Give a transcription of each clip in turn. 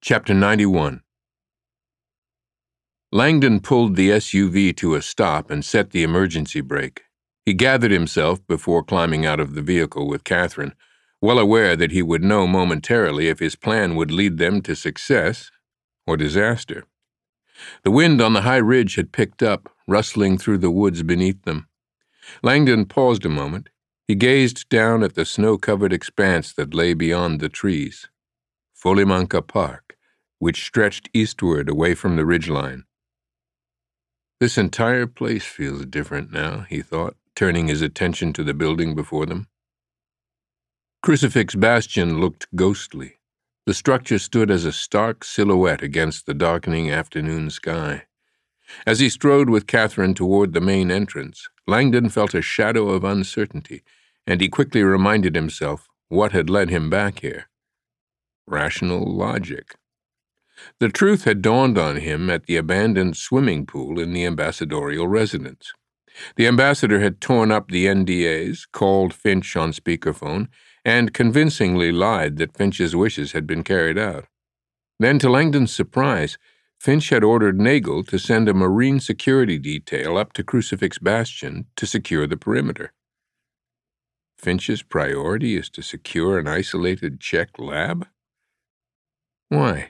Chapter 91. Langdon pulled the SUV to a stop and set the emergency brake. He gathered himself before climbing out of the vehicle with Catherine, well aware that he would know momentarily if his plan would lead them to success or disaster. The wind on the high ridge had picked up, rustling through the woods beneath them. Langdon paused a moment. He gazed down at the snow-covered expanse that lay beyond the trees. Folimanka Park, which stretched eastward away from the ridgeline. This entire place feels different now, he thought, turning his attention to the building before them. Crucifix Bastion looked ghostly. The structure stood as a stark silhouette against the darkening afternoon sky. As he strode with Catherine toward the main entrance, Langdon felt a shadow of uncertainty, and he quickly reminded himself what had led him back here. Rational logic. The truth had dawned on him at the abandoned swimming pool in the ambassadorial residence. The ambassador had torn up the NDAs, called Finch on speakerphone, and convincingly lied that Finch's wishes had been carried out. Then, to Langdon's surprise, Finch had ordered Nagel to send a marine security detail up to Crucifix Bastion to secure the perimeter. Finch's priority is to secure an isolated Czech lab? Why?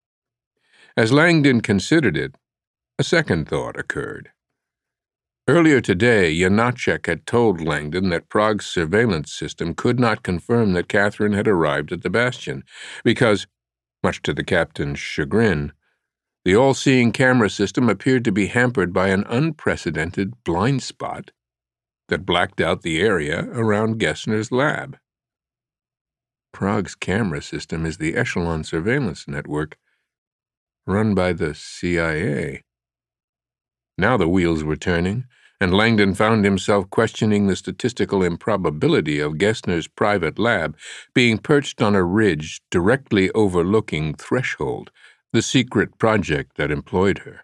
As Langdon considered it, a second thought occurred. Earlier today, Janacek had told Langdon that Prague's surveillance system could not confirm that Catherine had arrived at the Bastion, because, much to the captain's chagrin, the all-seeing camera system appeared to be hampered by an unprecedented blind spot that blacked out the area around Gessner's lab. Prague's camera system is the Echelon surveillance network, run by the CIA. Now the wheels were turning, and Langdon found himself questioning the statistical improbability of Gessner's private lab being perched on a ridge directly overlooking Threshold, the secret project that employed her.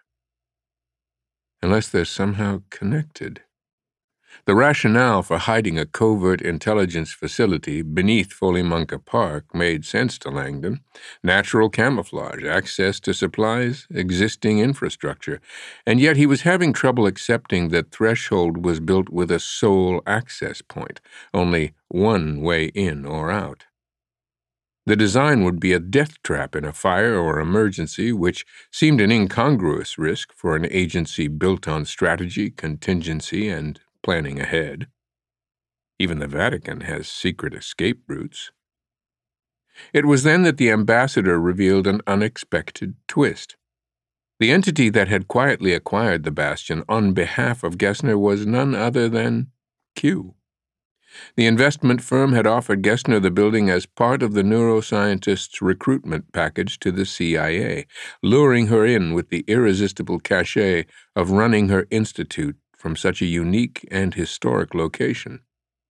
Unless they're somehow connected. The rationale for hiding a covert intelligence facility beneath Folimanka Park made sense to Langdon. Natural camouflage, access to supplies, existing infrastructure, and yet he was having trouble accepting that Threshold was built with a sole access point, only one way in or out. The design would be a death trap in a fire or emergency, which seemed an incongruous risk for an agency built on strategy, contingency, and planning ahead. Even the Vatican has secret escape routes. It was then that the ambassador revealed an unexpected twist. The entity that had quietly acquired the Bastion on behalf of Gessner was none other than Q. The investment firm had offered Gessner the building as part of the neuroscientist's recruitment package to the CIA, luring her in with the irresistible cachet of running her institute from such a unique and historic location.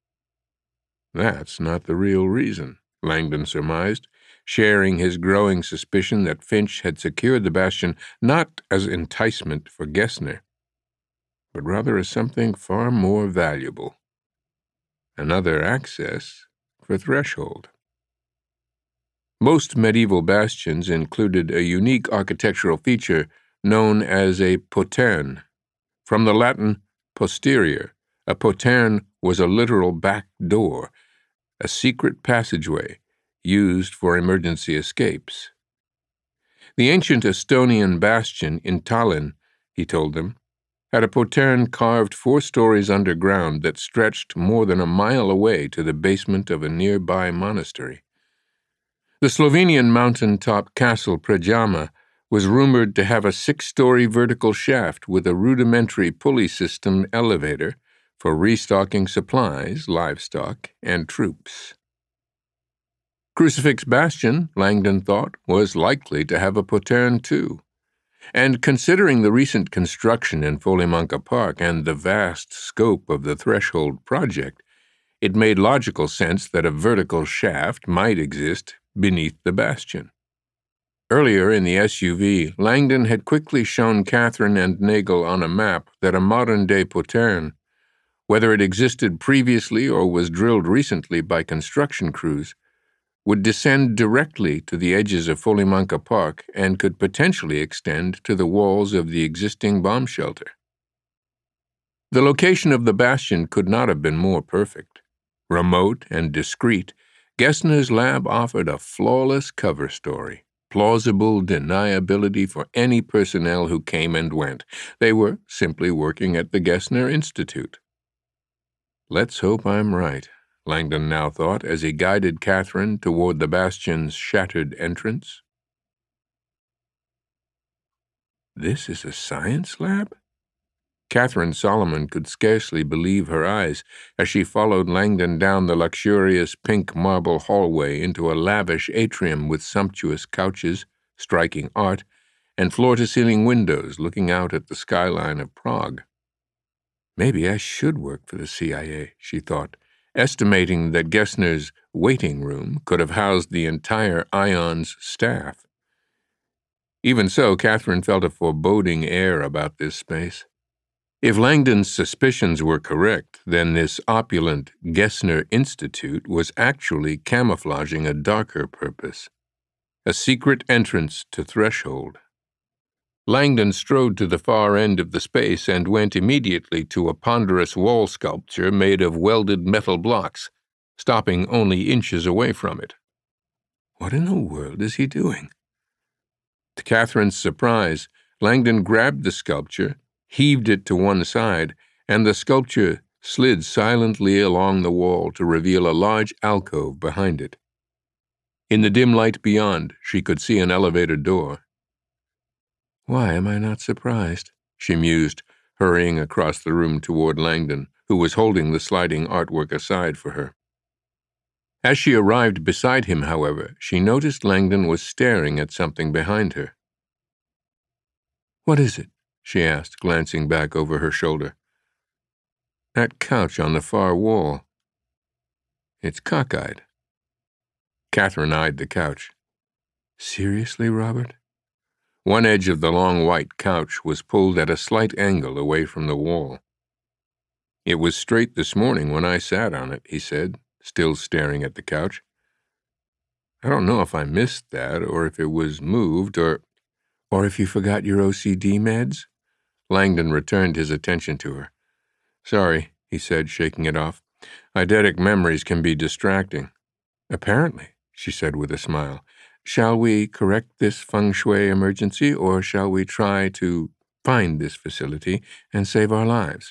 That's not the real reason, Langdon surmised, sharing his growing suspicion that Finch had secured the Bastion not as enticement for Gessner, but rather as something far more valuable. Another access for Threshold. Most medieval bastions included a unique architectural feature known as a poterne. From the Latin posterior, a poterne was a literal back door, a secret passageway used for emergency escapes. The ancient Estonian bastion in Tallinn, he told them, had a poterne carved 4 stories underground that stretched more than a mile away to the basement of a nearby monastery. The Slovenian mountaintop castle Predjama was rumored to have a 6-story vertical shaft with a rudimentary pulley system elevator for restocking supplies, livestock, and troops. Crucifix Bastion, Langdon thought, was likely to have a poterne too. And considering the recent construction in Folimanka Park and the vast scope of the Threshold project, it made logical sense that a vertical shaft might exist beneath the Bastion. Earlier in the SUV, Langdon had quickly shown Catherine and Nagel on a map that a modern-day poterne, whether it existed previously or was drilled recently by construction crews, would descend directly to the edges of Folimanca Park and could potentially extend to the walls of the existing bomb shelter. The location of the bastion could not have been more perfect. Remote and discreet, Gessner's lab offered a flawless cover story, plausible deniability for any personnel who came and went. They were simply working at the Gessner Institute. Let's hope I'm right, Langdon now thought as he guided Catherine toward the bastion's shattered entrance. This is a science lab? Catherine Solomon could scarcely believe her eyes as she followed Langdon down the luxurious pink marble hallway into a lavish atrium with sumptuous couches, striking art, and floor-to-ceiling windows looking out at the skyline of Prague. Maybe I should work for the CIA, she thought, estimating that Gessner's waiting room could have housed the entire ION's staff. Even so, Catherine felt a foreboding air about this space. If Langdon's suspicions were correct, then this opulent Gessner Institute was actually camouflaging a darker purpose, a secret entrance to Threshold. Langdon strode to the far end of the space and went immediately to a ponderous wall sculpture made of welded metal blocks, stopping only inches away from it. What in the world is he doing? To Catherine's surprise, Langdon grabbed the sculpture, heaved it to one side, and the sculpture slid silently along the wall to reveal a large alcove behind it. In the dim light beyond, she could see an elevator door. Why am I not surprised? She mused, hurrying across the room toward Langdon, who was holding the sliding artwork aside for her. As she arrived beside him, however, she noticed Langdon was staring at something behind her. What is it? She asked, glancing back over her shoulder. That couch on the far wall. It's cockeyed. Catherine eyed the couch. Seriously, Robert? One edge of the long white couch was pulled at a slight angle away from the wall. It was straight this morning when I sat on it, he said, still staring at the couch. I don't know if I missed that, or if it was moved, or if you forgot your OCD meds? Langdon returned his attention to her. Sorry, he said, shaking it off. Eidetic memories can be distracting. Apparently, she said with a smile. Shall we correct this feng shui emergency, or shall we try to find this facility and save our lives?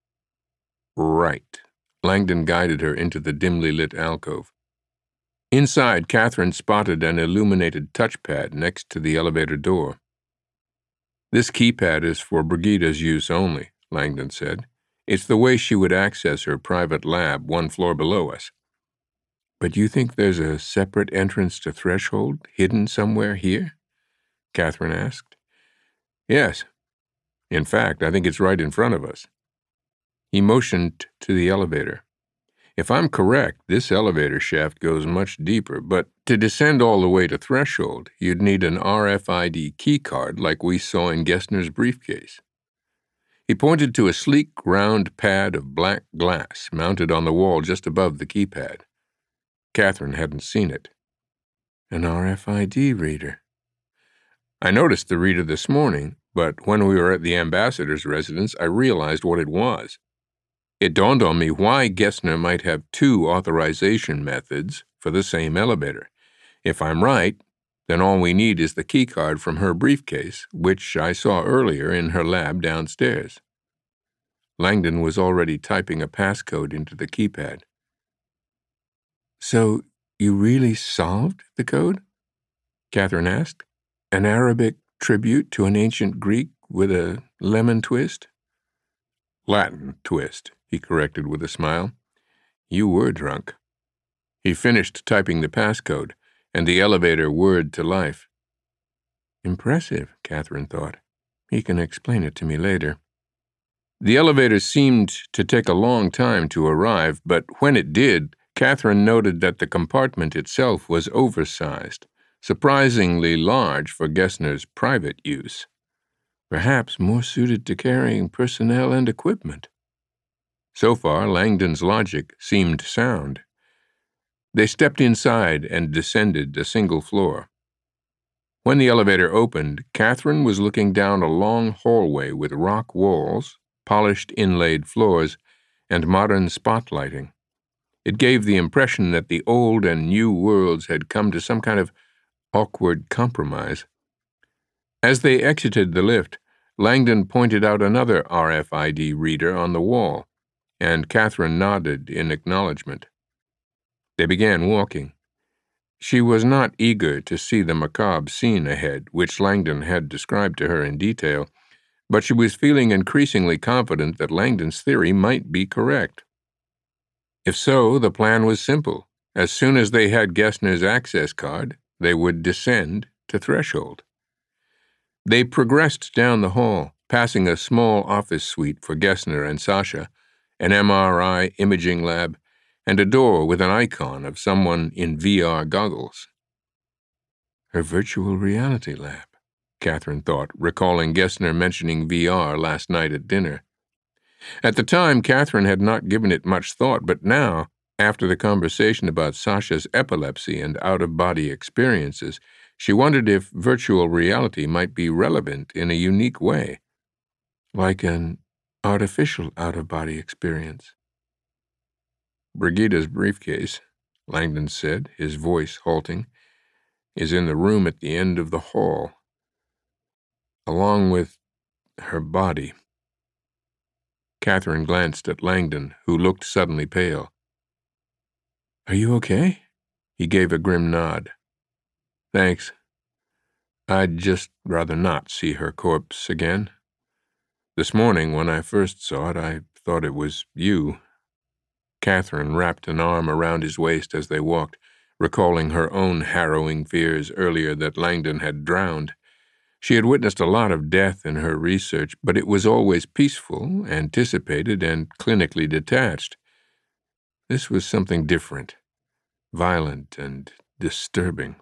Right. Langdon guided her into the dimly lit alcove. Inside, Catherine spotted an illuminated touchpad next to the elevator door. This keypad is for Brigida's use only, Langdon said. It's the way she would access her private lab 1 floor below us. But you think there's a separate entrance to Threshold hidden somewhere here? Catherine asked. Yes. In fact, I think it's right in front of us. He motioned to the elevator. If I'm correct, this elevator shaft goes much deeper, but to descend all the way to Threshold, you'd need an RFID keycard like we saw in Gessner's briefcase. He pointed to a sleek, round pad of black glass mounted on the wall just above the keypad. Catherine hadn't seen it. An RFID reader. I noticed the reader this morning, but when we were at the ambassador's residence, I realized what it was. It dawned on me why Gessner might have 2 authorization methods for the same elevator. If I'm right, then all we need is the keycard from her briefcase, which I saw earlier in her lab downstairs. Langdon was already typing a passcode into the keypad. So, you really solved the code? Catherine asked. An Arabic tribute to an ancient Greek with a lemon twist? Latin twist, he corrected with a smile. You were drunk. He finished typing the passcode, and the elevator whirred to life. Impressive, Catherine thought. He can explain it to me later. The elevator seemed to take a long time to arrive, but when it did, Catherine noted that the compartment itself was oversized, surprisingly large for Gessner's private use, perhaps more suited to carrying personnel and equipment. So far, Langdon's logic seemed sound. They stepped inside and descended a single floor. When the elevator opened, Catherine was looking down a long hallway with rock walls, polished inlaid floors, and modern spotlighting. It gave the impression that the old and new worlds had come to some kind of awkward compromise. As they exited the lift, Langdon pointed out another RFID reader on the wall, and Catherine nodded in acknowledgement. They began walking. She was not eager to see the macabre scene ahead, which Langdon had described to her in detail, but she was feeling increasingly confident that Langdon's theory might be correct. If so, the plan was simple. As soon as they had Gessner's access card, they would descend to Threshold. They progressed down the hall, passing a small office suite for Gessner and Sasha, an MRI imaging lab, and a door with an icon of someone in VR goggles. Her virtual reality lab, Catherine thought, recalling Gessner mentioning VR last night at dinner. At the time, Catherine had not given it much thought, but now, after the conversation about Sasha's epilepsy and out-of-body experiences, she wondered if virtual reality might be relevant in a unique way, like an artificial out-of-body experience. Brigida's briefcase, Langdon said, his voice halting, is in the room at the end of the hall, along with her body. Catherine glanced at Langdon, who looked suddenly pale. "Are you okay?" He gave a grim nod. "Thanks. I'd just rather not see her corpse again. This morning, when I first saw it, I thought it was you." Catherine wrapped an arm around his waist as they walked, recalling her own harrowing fears earlier that Langdon had drowned. She had witnessed a lot of death in her research, but it was always peaceful, anticipated, and clinically detached. This was something different, violent and disturbing.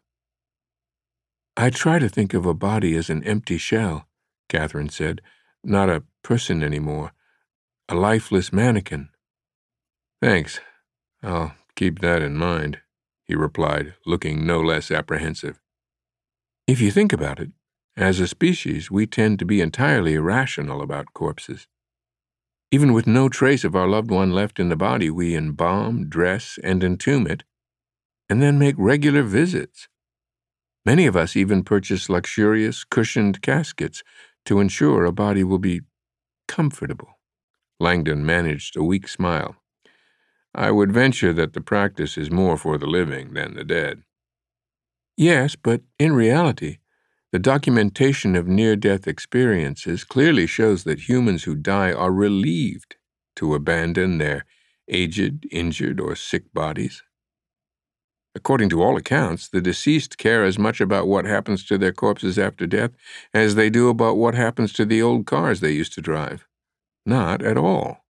"I try to think of a body as an empty shell," Catherine said, "not a person anymore, a lifeless mannequin." "Thanks. I'll keep that in mind," he replied, looking no less apprehensive. "If you think about it, as a species, we tend to be entirely irrational about corpses. Even with no trace of our loved one left in the body, we embalm, dress, and entomb it, and then make regular visits. Many of us even purchase luxurious, cushioned caskets to ensure a body will be comfortable." Langdon managed a weak smile. "I would venture that the practice is more for the living than the dead." "Yes, but in reality, the documentation of near-death experiences clearly shows that humans who die are relieved to abandon their aged, injured, or sick bodies. According to all accounts, the deceased care as much about what happens to their corpses after death as they do about what happens to the old cars they used to drive. Not at all."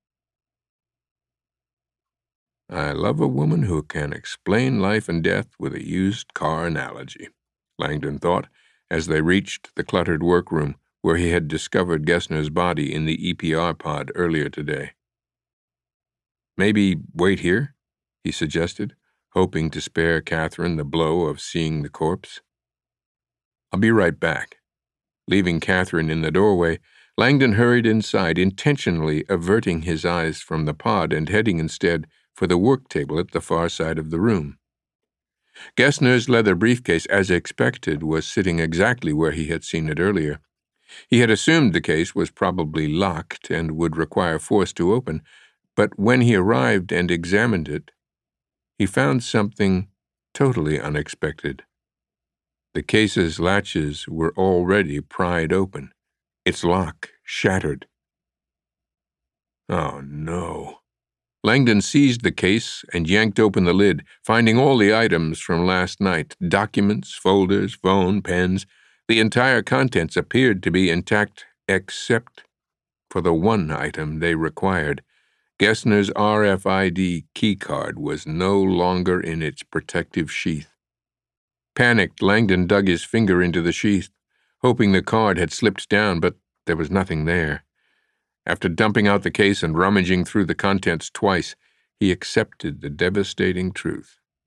"I love a woman who can explain life and death with a used car analogy," Langdon thought, as they reached the cluttered workroom where he had discovered Gessner's body in the EPR pod earlier today. "Maybe wait here," he suggested, hoping to spare Catherine the blow of seeing the corpse. "I'll be right back." Leaving Catherine in the doorway, Langdon hurried inside, intentionally averting his eyes from the pod and heading instead for the work table at the far side of the room. Gessner's leather briefcase, as expected, was sitting exactly where he had seen it earlier. He had assumed the case was probably locked and would require force to open, but when he arrived and examined it, he found something totally unexpected. The case's latches were already pried open, its lock shattered. Oh, no. Langdon seized the case and yanked open the lid, finding all the items from last night, documents, folders, phone, pens. The entire contents appeared to be intact except for the one item they required. Gessner's RFID keycard was no longer in its protective sheath. Panicked, Langdon dug his finger into the sheath, hoping the card had slipped down, but there was nothing there. After dumping out the case and rummaging through the contents twice, he accepted the devastating truth.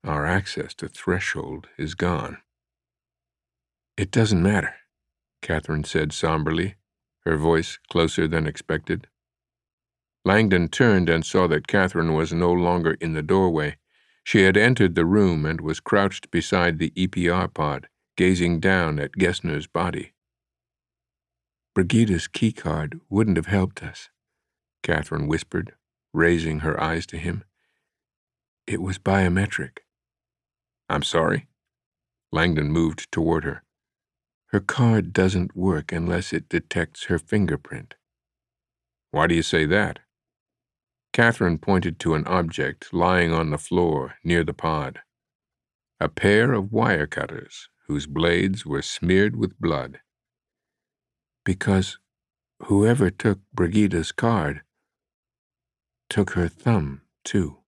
Our access to Threshold is gone. It doesn't matter, Catherine said somberly, her voice closer than expected. Langdon turned and saw that Catherine was no longer in the doorway. She had entered the room and was crouched beside the EPR pod, gazing down at Gessner's body. Brigida's keycard wouldn't have helped us, Catherine whispered, raising her eyes to him. It was biometric. I'm sorry? Langdon moved toward her. Her card doesn't work unless it detects her fingerprint. Why do you say that? Catherine pointed to an object lying on the floor near the pod. A pair of wire cutters whose blades were smeared with blood. Because whoever took Brigida's card took her thumb, too.